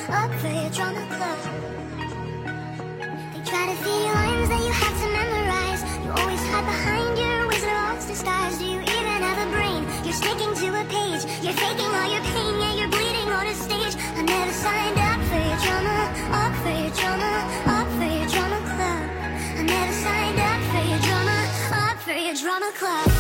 up for your drama club. They try to feed you lines that you have to memorize. You always hide behind your wizard of disguise. Do you even have a brain? You're sticking to a page. You're faking all your pain, yeah, you're bleeding on a stage. I never signed up for your drama, up for your drama, up for your drama club. I never signed up for your drama, up for your drama club.